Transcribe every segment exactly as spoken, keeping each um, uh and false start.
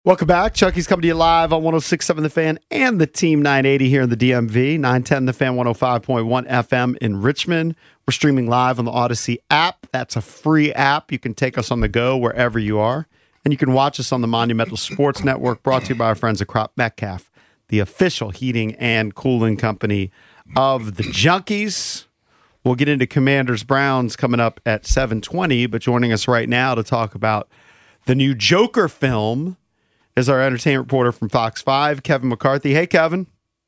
Welcome back. Chucky's coming to you live on one oh six point seven The Fan and the Team nine eighty here in the D M V. nine ten The Fan, one oh five point one F M in Richmond. We're streaming live on the Odyssey app. That's a free app. You can take us on the go wherever you are. And you can watch us on the Monumental Sports Network, brought to you by our friends at Crop Metcalf, the official heating and cooling company of the Junkies. We'll get into Commanders Browns coming up at seven twenty, but joining us right now to talk about the new Joker film is our entertainment reporter from Fox five, Kevin McCarthy. Hey, Kevin.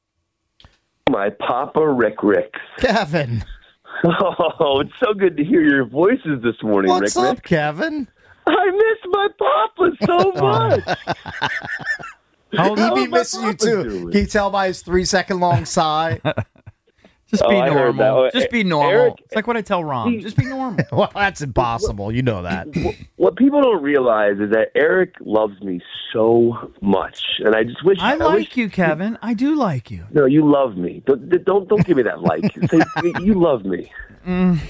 My Papa Rick Ricks. Kevin. Oh, it's so good to hear your voices this morning, What's Rick up, Rick. Kevin? I miss my Papa so much. How How he is my misses you, Papa too. doing? Can you tell by his three-second-long sigh? Just Oh, be I heard normal. that. Just be normal. Eric- it's like what I tell Rom. He- Just be normal. Well, that's impossible. You know that. What people don't realize is that Eric loves me so much, and I just wish I wish, like you, Kevin. I do like you. No, you love me. Don't don't, don't give me that like. Say, you love me. Mm,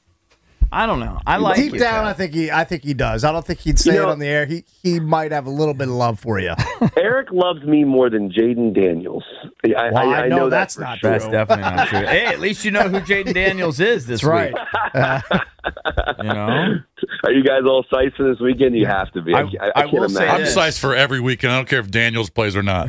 I don't know. I like Deep you, down, Kevin. I think he. I think he does. I don't think he'd say You know- it on the air. He he might have a little bit of love for you. Eric loves me more than Jaden Daniels. I, Well, I, I I know know that's that for not sure. That's definitely not true. Hey, at least you know who Jaden Daniels is this That's right. week. You know? Are you guys all psyched for this weekend? You have to be. I, I- I, I I can't will say imagine. I'm this. sized for every weekend. I don't care if Daniels plays or not.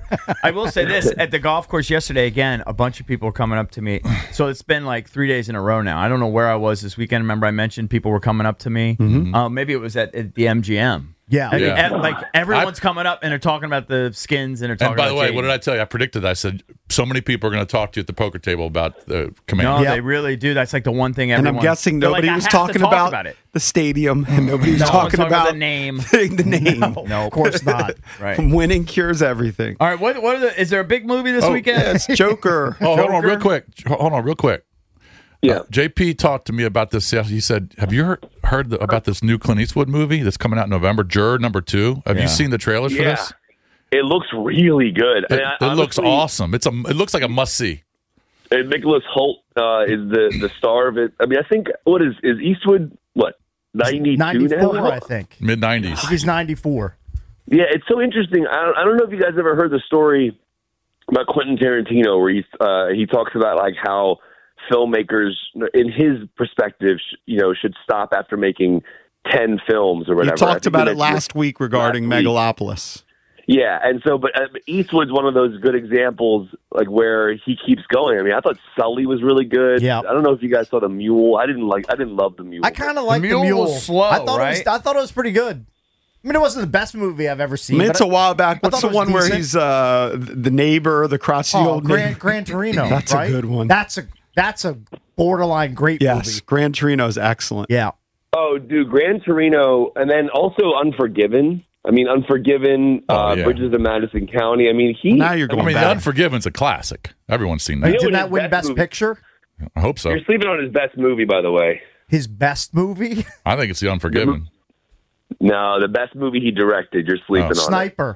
I will say this. At the golf course yesterday, again, a bunch of people were coming up to me. So it's been like three days in a row now. I don't know where I was this weekend. Remember I mentioned people were coming up to me? Mm-hmm. Uh, maybe it was at, at the M G M. Yeah. And, Yeah. and, like everyone's coming up and they're talking about the skins and they're talking And by the about way, Jaden. what did I tell you? I predicted that. I said so many people are going to talk to you at the poker table about the No, Commanders. Yeah. they really do. That's like the one thing And everyone. I'm guessing they're nobody like, I was have to talking talk about, about it. the stadium, and nobody was No one's talking about the name. the name. No, Of course not. Right. Winning cures everything. All right. What? What are the? Is there a big movie this Oh, weekend? Yeah, it's Joker. Oh, hold on, Joker? real quick. Hold on, real quick. Yeah. Uh, J P talked to me about this. He said, "Have you heard, heard the, about this new Clint Eastwood movie that's coming out in November? Juror Number Two. Have Yeah. you seen the trailers for Yeah. this? It looks really good. It, I mean, it looks honestly, awesome. It's a. It looks like a must see. And Nicholas Hoult uh, is the, the star of it. I mean, I think, what is is Eastwood, what, ninety-two ninety-four, now? I think. Mid nineties. He's ninety-four. Yeah, it's so interesting. I don't, I don't know if you guys ever heard the story about Quentin Tarantino, where he, uh, he talks about like how filmmakers, in his perspective, sh- you know, should stop after making ten films or You whatever. I talked think about he it mentioned last week regarding last week. Megalopolis. Yeah, and so, but uh, Eastwood's one of those good examples, like where he keeps going. I mean, I thought Sully was really good. Yeah. I don't know if you guys saw The Mule. I didn't like. I didn't love The Mule. I kind of like the Mule mule. was slow, I thought it was. right? I thought it was pretty good. I mean, it wasn't the best movie I've ever I seen. mean, but it's a while back. I What's thought the it was one where decent. he's uh, the neighbor, the crotchety Oh, old Gran, neighbor? Gran Torino. That's a right? good one. That's a that's a borderline great Yes, movie. Gran Torino's excellent. Yeah. Oh, dude, Gran Torino, and then also Unforgiven. I mean, Unforgiven, Oh, uh, yeah. Bridges of Madison County. I mean, he. Well, now you're I going mean, The back. Unforgiven's a classic. Everyone's seen You that. know Didn't what that his win best Best movie- Picture? I hope so. You're sleeping on his best movie, by the way. His best movie? I think it's The Unforgiven. No, the best movie he directed. You're sleeping on it. Sniper.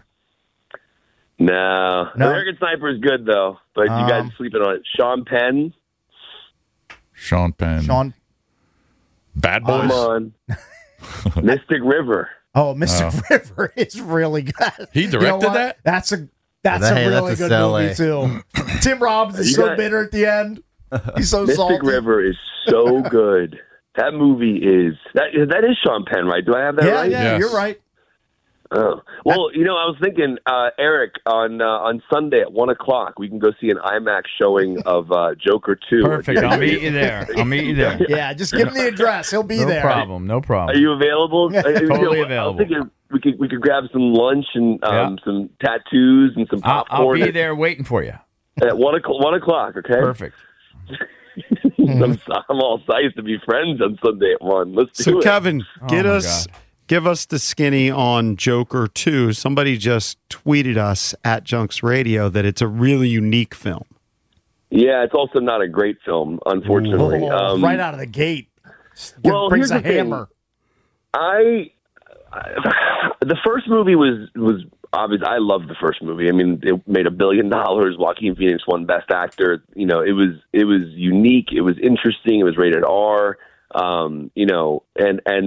No. No? American Sniper is good though, but you guys Um, are sleeping on it. Sean Penn. Sean Penn. Sean. Bad Come Boys. on. Mystic River. Oh, Mister River is really good. He You know directed what? that? That's a that's Hey, a really that's a good sell, movie eh? too. Tim Robbins is You so got- bitter at the end. He's so Mystic salty. River is so good. That movie is that that is Sean Penn, right? Do I have that Yeah, right? yeah, Yes. you're right. Oh. Well, you know, I was thinking, uh, Eric, on uh, on Sunday at one o'clock, we can go see an IMAX showing of uh, Joker Two. Perfect. I'll meet you there. I'll meet you there. Yeah, just give him the address. He'll be No there. problem. No Are problem. you available? Uh, you know, Totally I available. was thinking we could we could grab some lunch and um, Yeah. some tattoos and some I'll, popcorn I'll be there waiting for you. at one o'clock. One o'clock. Okay. Perfect. I'm, I'm all psyched to be friends on Sunday at one. Let's do So, it. Kevin, get my us, give us the skinny on Joker two. Somebody just tweeted us at Junks Radio that it's a really unique film. Yeah, it's also not a great film, unfortunately. Oh, Um, right out of the gate. well, brings here's a the thing. hammer. I, I the first movie was was obvious. I loved the first movie. I mean, it made a billion dollars. Joaquin Phoenix won Best Actor. You know, it was it was unique. It was interesting. It was rated R. Um, you know, and and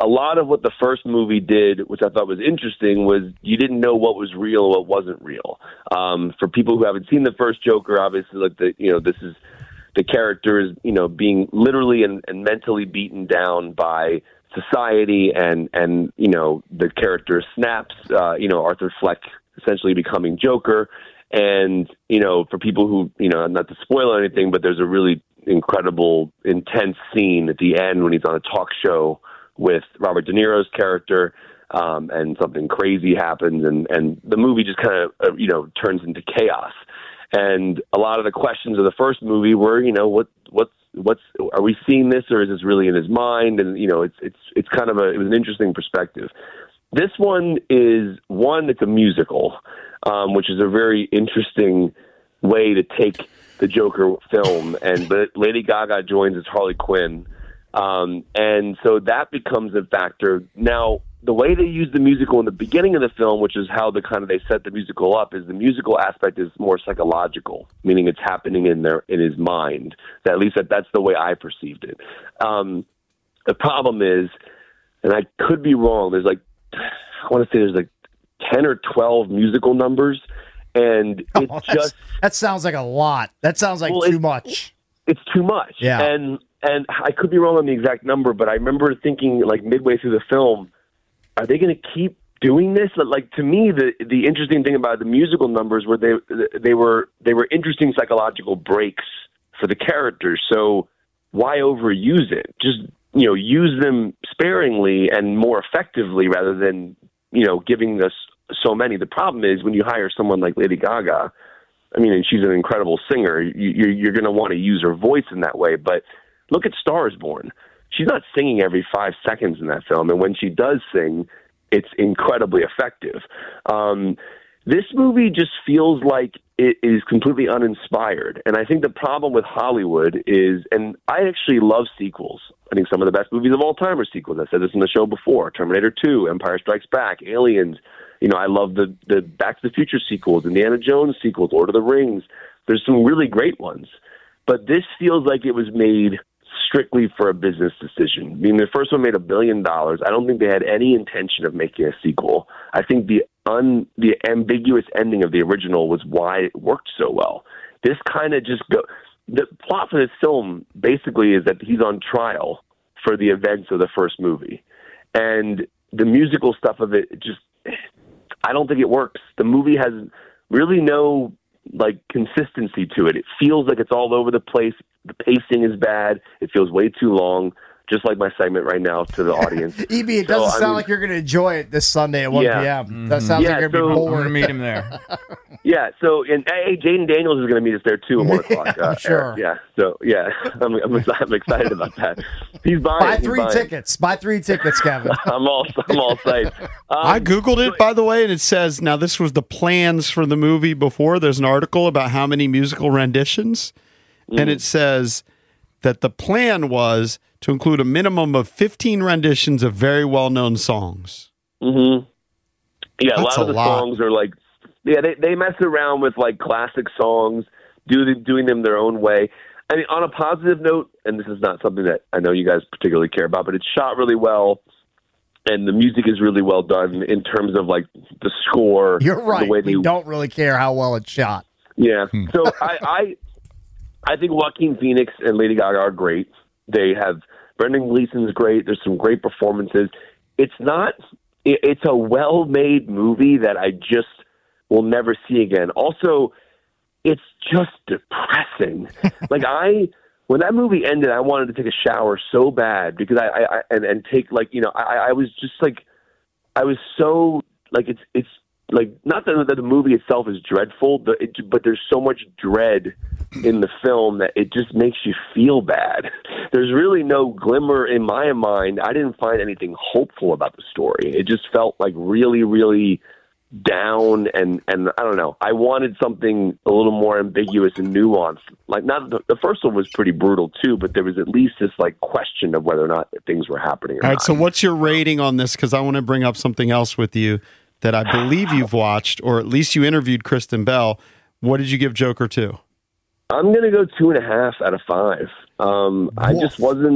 a lot of what the first movie did, which I thought was interesting, was you didn't know what was real and what wasn't real. Um, for people who haven't seen the first Joker, obviously, like the you know, this is the character is you know being literally and, and mentally beaten down by society, and and you know the character snaps. Uh, you know, Arthur Fleck essentially becoming Joker, and you know, for people who you know, not to spoil anything, but there's a really incredible, intense scene at the end when he's on a talk show with Robert De Niro's character, um, and something crazy happens, and, and the movie just kind of, uh, you know, turns into chaos. And a lot of the questions of the first movie were, you know, what, what's, what's, are we seeing this, or is this really in his mind? And, you know, it's, it's, it's kind of a, it was an interesting perspective. This one is, one, it's a musical, um, which is a very interesting way to take the Joker film, and but Lady Gaga joins as Harley Quinn. Um, and so that becomes a factor. Now, the way they use the musical in the beginning of the film, which is how the kind of they set the musical up, is the musical aspect is more psychological, meaning it's happening in their in his mind. At least that, that's the way I perceived it. Um, the problem is, and I could be wrong, there's like, I want to say there's like ten or twelve musical numbers, and it Oh, just... that sounds like a lot. That sounds like well, too it, much. It's too much. Yeah. And... And I could be wrong on the exact number, but I remember thinking, like, midway through the film, are they going to keep doing this? Like, to me, the the interesting thing about the musical numbers were they they were they were interesting psychological breaks for the characters. So why overuse it? Just, you know, use them sparingly and more effectively rather than, you know, giving us so many. The problem is when you hire someone like Lady Gaga, I mean, and she's an incredible singer, you, you're, you're going to want to use her voice in that way, but look at Star is Born. She's not singing every five seconds in that film, and when she does sing, it's incredibly effective. Um, this movie just feels like it is completely uninspired, and I think the problem with Hollywood is, and I actually love sequels. I think some of the best movies of all time are sequels. I said this in the show before. Terminator two, Empire Strikes Back, Aliens. You know, I love the, the Back to the Future sequels, Indiana Jones sequels, Lord of the Rings. There's some really great ones. But this feels like it was made strictly for a business decision. I mean, the first one made a billion dollars. I don't think they had any intention of making a sequel. I think the un, the ambiguous ending of the original was why it worked so well. This kind of just go. The plot for this film basically is that he's on trial for the events of the first movie, and the musical stuff of it, it just, I don't think it works. The movie has really no like consistency to it. It feels like it's all over the place. The pacing is bad. It feels way too long, just like my segment right now to the audience. E B, it So, doesn't I sound mean- like you're going to enjoy it this Sunday at one Yeah. p.m. That sounds Yeah, like you're going to so- be We're bored. gonna meet him there. Yeah, so, and hey, Jaden Daniels is going to meet us there too at one o'clock. I'm sure. Eric. Yeah, so, yeah, I'm, I'm, I'm excited about that. He's buying. Buy he's three buying. tickets. Buy three tickets, Kevin. I'm all, I'm all psyched. Um, I Googled it, by the way, and it says now this was the plans for the movie before. There's an article about how many musical renditions, and it says that the plan was to include a minimum of fifteen renditions of very well-known songs. Mm-hmm. Yeah, a That's lot of a the lot. songs are like, yeah, they they mess around with like classic songs, do the, doing them their own way. I mean, on a positive note, and this is not something that I know you guys particularly care about, but it's shot really well, and the music is really well done in terms of like the score. You're right. The way We they, don't really care how well it's shot. yeah. So I, I I think Joaquin Phoenix and Lady Gaga are great. They have Brendan Gleeson's great. There's some great performances. It's not. it- It's a well-made movie that I just will never see again. Also, it's just depressing. Like I, when that movie ended, I wanted to take a shower so bad because I, I, I and, and take like you know I, I was just like I was so like it's it's like not that, that the movie itself is dreadful, but it, but there's so much dread in the film that it just makes you feel bad. There's really no glimmer in my mind. I didn't find anything hopeful about the story. It just felt like really, really down and and I don't know. I wanted something a little more ambiguous and nuanced. Like not the, the first one was pretty brutal too, but there was at least this like question of whether or not things were happening or All right, not. so what's your rating on this? Because I want to bring up something else with you that I believe you've watched, or at least you interviewed Kristen Bell. What did you give Joker to? I'm going to go two and a half out of five. Um, I just wasn't.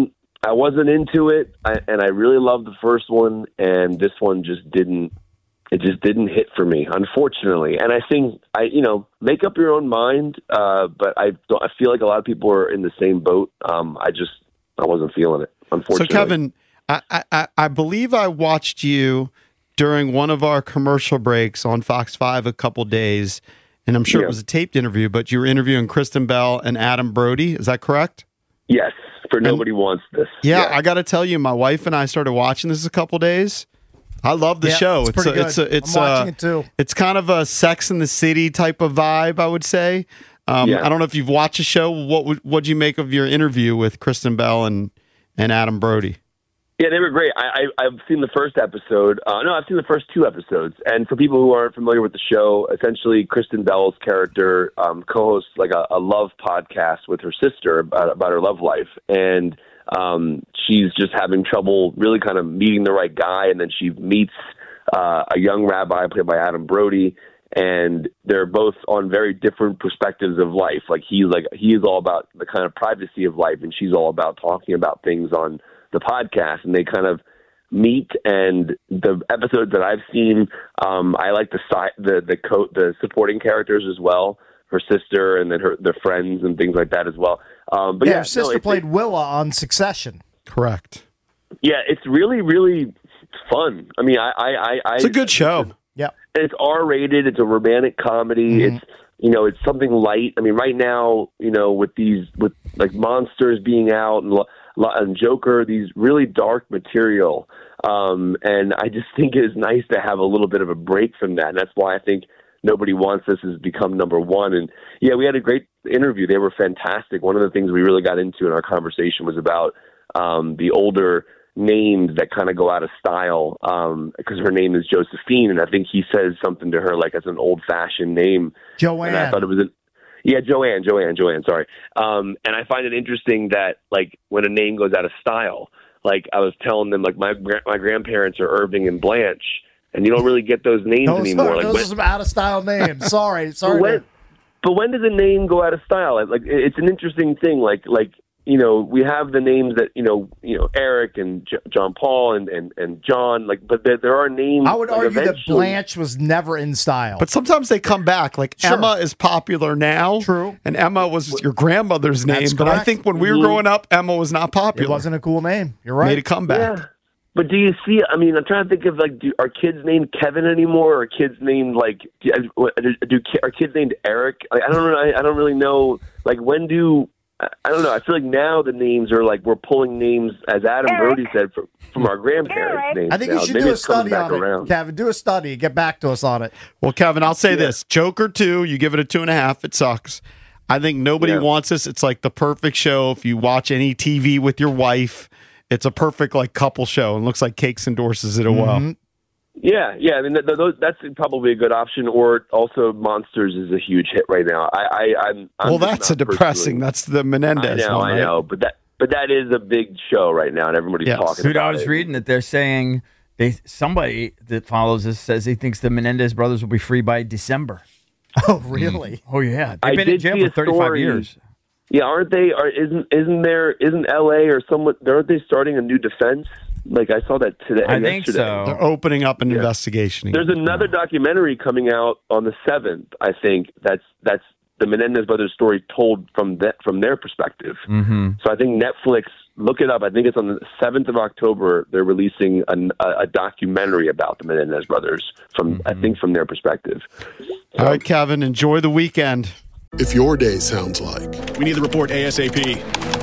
I wasn't into it, I, and I really loved the first one, and this one just didn't. It just didn't hit for me, unfortunately. And I think I, you know, make up your own mind. Uh, but I, don't, I feel like a lot of people are in the same boat. Um, I just, I wasn't feeling it, unfortunately. So, Kevin, I, I, I believe I watched you during one of our commercial breaks on Fox five a couple days, and I'm sure Yeah. it was a taped interview, but you were interviewing Kristen Bell and Adam Brody. Is that correct? Yes, for Nobody Wants This. Yeah, I got to tell you, my wife and I started watching this a couple days. I love the Yeah, show. it's pretty a, good. it's a, it's I'm watching a, it too. It's kind of a Sex in the City type of vibe, I would say. Um, Yeah. I don't know if you've watched the show. What would what'd you make of your interview with Kristen Bell and and Adam Brody? Yeah, they were great. I, I, I've seen the first episode. Uh, no, I've seen the first two episodes. And for people who aren't familiar with the show, essentially Kristen Bell's character um, co-hosts like a, a love podcast with her sister about, about her love life. And um, she's just having trouble really kind of meeting the right guy. And then she meets uh, a young rabbi played by Adam Brody. And they're both on very different perspectives of life. Like he's like he is all about the kind of privacy of life, and she's all about talking about things on the podcast. And they kind of meet. And the episodes that I've seen, um, I like the side, the the co- the supporting characters as well. Her sister, and then her their friends and things like that as well. Um, but Yeah, yeah, her sister no, it's- played Willa on Succession. Correct. Yeah, it's really really fun. I mean, I I, I, I It's a good show. Yeah. It's R-rated. It's a romantic comedy. Mm-hmm. It's you know, it's something light. I mean, right now, you know, with these with like Monsters being out and, and Joker, these really dark material. Um, and I just think it is nice to have a little bit of a break from that. And that's why I think Nobody Wants This has become number one. And yeah, we had a great interview. They were fantastic. One of the things we really got into in our conversation was about um, the older names that kind of go out of style, um, because her name is Josephine, and I think he says something to her like it's an old-fashioned name. Joanne. And I thought it was an yeah, Joanne, Joanne, Joanne. Sorry. Um, and I find it interesting that like when a name goes out of style, like I was telling them, like my my grandparents are Irving and Blanche, and you don't really get those names Those, anymore. are, Like those when, are some out of style names. Sorry, sorry. but when, to- but when does a name go out of style? Like it's an interesting thing. Like like. You know, we have the names that, you know, you know, Eric and J- John Paul and, and, and John, like, but there, there are names. I would like, argue that eventually- Blanche was never in style. But sometimes they come back. Like Sure. Emma is popular now. True. And Emma was your grandmother's name. That's But I correct. think when we were Mhm. growing up, Emma was not popular. It wasn't a cool name. You're right. Made a comeback. Yeah. But do you see, I mean, I'm trying to think of, like, do, are kids named Kevin anymore? Or are kids named, like, do, do, do are kids named Eric? Like, I don't know. I, I don't really know. Like, when do, I don't know. I feel like now the names are like we're pulling names, as Adam Eric. Brody said, from, from our grandparents' Eric. names. I think now. you should Maybe do a it's coming study back on around. it, Kevin. Do a study. Get back to us on it. Well, Kevin, I'll say this. Joker two, you give it a two and a half. It sucks. I think Nobody Yeah. Wants This. It's like the perfect show. If you watch any T V with your wife, it's a perfect like couple show. And looks like Cakes endorses it well. Mm-hmm. Yeah, yeah. I mean, th- th- those, that's probably a good option. Or also, Monsters is a huge hit right now. I, I, I'm, I'm Well, just that's a not depressing. personally- That's the Menendez I know, one, I right? know, but that, but that is a big show right now, and everybody's Yes. talking Dude, about I was it. reading that they're saying they somebody that follows this says he thinks the Menendez brothers will be free by December. Oh, really? Oh yeah, they've I been in did jail see for a thirty-five story. years. Yeah, aren't they? Are, isn't isn't there? Isn't L A or someone? Aren't they starting a new defense? Like I saw that today. I think yesterday. so. They're opening up an investigation. There's another documentary coming out on the seventh. I think that's that's the Menendez brothers story told from that from their perspective. Mm-hmm. So I think Netflix, look it up. I think it's on the seventh of October. They're releasing an, a, a documentary about the Menendez brothers from I think from their perspective. All right, Kevin, enjoy the weekend. If your day sounds like We need the report ASAP.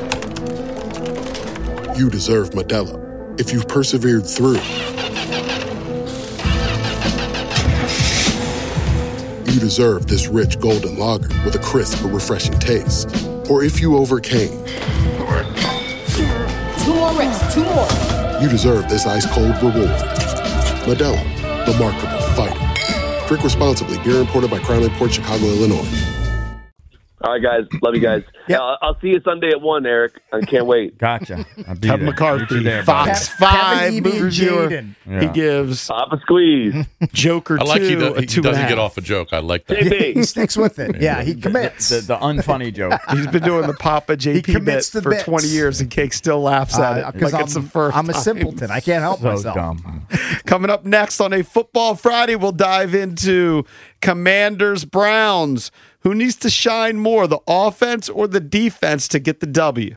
you deserve Modelo. If you've persevered through, you deserve this rich golden lager with a crisp but refreshing taste. Or if you overcame, Two more reps, two more. you deserve this ice cold reward. Modelo, the Markable Fighter. Drink responsibly. Beer imported by Crown Port Chicago, Illinois. All right, guys. Love you guys. Yep. I'll, I'll see you Sunday at one, Eric. I can't wait. Gotcha. I'll be Kevin there. McCarthy, Meet you there, Fox Kev- Five Kevin, Eby, movie and reviewer. Jaden. Yeah. He gives Papa Squeeze. Joker I like two he, a does, he two and a doesn't get half. off a joke. I like that. He J B. sticks with it. Yeah, he commits. The, the, the unfunny joke. He's been doing the Papa J He P bit commits to for bits. twenty years, and Cake still laughs at Uh, it 'cause like it's the I'm, first. I'm a time. simpleton. I can't help So myself. dumb. Coming up next on a Football Friday, we'll dive into Commanders Browns. Who needs to shine more, the offense or the defense, to get the W?